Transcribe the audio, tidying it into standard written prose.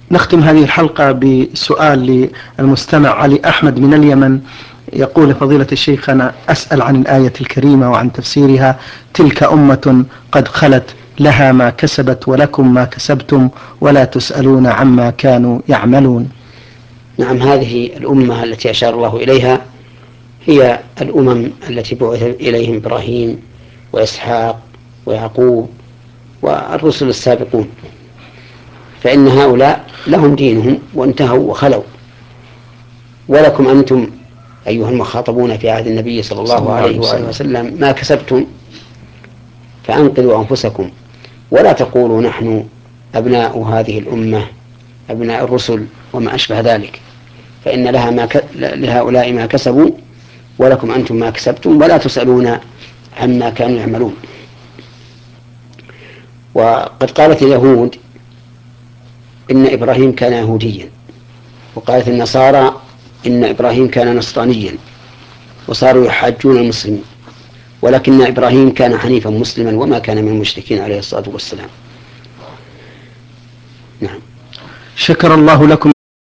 نختم هذه الحلقة بسؤال للمستمع علي أحمد من اليمن. يقول فضيلة الشيخ: أنا أسأل عن الآية الكريمة وعن تفسيرها: تلك أمة قد خلت لها ما كسبت ولكم ما كسبتم ولا تسألون عما كانوا يعملون. نعم، هذه الأمة التي أشار الله إليها هي الأمم التي بعث إليهم إبراهيم وإسحاق ويعقوب والرسل السابقون، فإن هؤلاء لهم دينهم وانتهوا وخلوا، ولكم أنتم أيها المخاطبون في عهد النبي صلى الله عليه وآله وسلم ما كسبتم فأنقذوا أنفسكم، ولا تقولوا نحن أبناء هذه الأمة أبناء الرسل وما أشبه ذلك، فإن لهؤلاء ما كسبوا ولكم أنتم ما كسبتم ولا تسألون عما كانوا يعملون. وقد قالت اليهود إن إبراهيم كان يهوديا، وقالت النصارى إن إبراهيم كان نصرانيا، وصاروا يحاجون المسلمين، ولكن إبراهيم كان حنيفا مسلما وما كان من المشركين عليه الصلاة والسلام. نعم. شكر الله لكم